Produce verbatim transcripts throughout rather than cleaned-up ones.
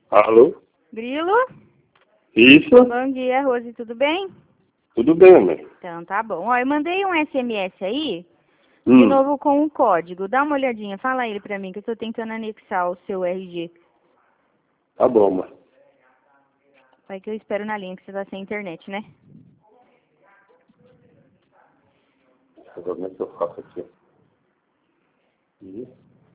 Alô? Grilo? Isso? Bom dia, Rose, tudo bem? Tudo bem, mãe? Então, tá bom. Ó, eu mandei um S M S aí, de Hum, novo com um código. Dá uma olhadinha, fala ele pra mim, que eu tô tentando anexar o seu R G. tá bom, mãe. Vai que eu espero na linha, que você tá sem internet, né? Agora como é que eu faço aqui? Ih.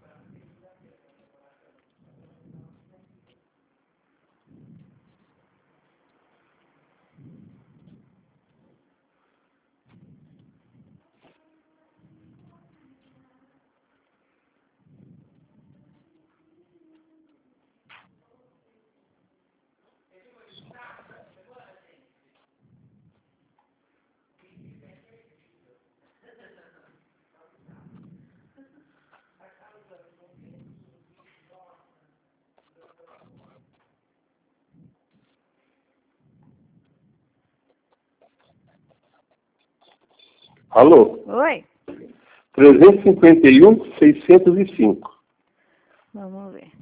Alô? Oi? trezentos e cinquenta e um, seiscentos e cinco. Vamos ver.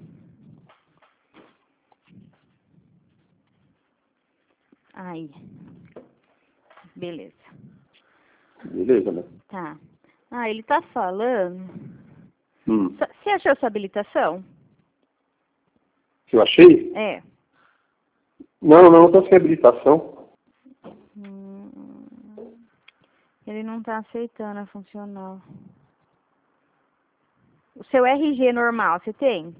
Aí. Beleza. Beleza, né? Tá. Ah, ele tá falando... Hum. Sa- Você achou sua habilitação? Que eu achei? É. Não, não, eu tô sem habilitação. Hum, Ele não tá aceitando a funcional. O seu R G normal, você tem?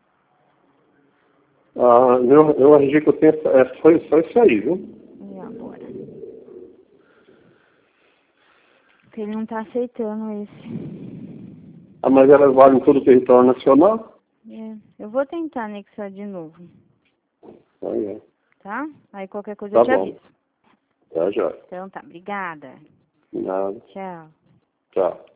Ah, meu, meu R G que eu tenho é só, só isso aí, viu? E agora? Porque ele não tá aceitando esse. Ah, mas elas valem em todo o território nacional? É, eu vou tentar anexar de novo, Ah, é. tá? Aí qualquer coisa eu Tá te bom. aviso. Tá, já. Então tá, obrigada. Nada. Tchau. Tchau.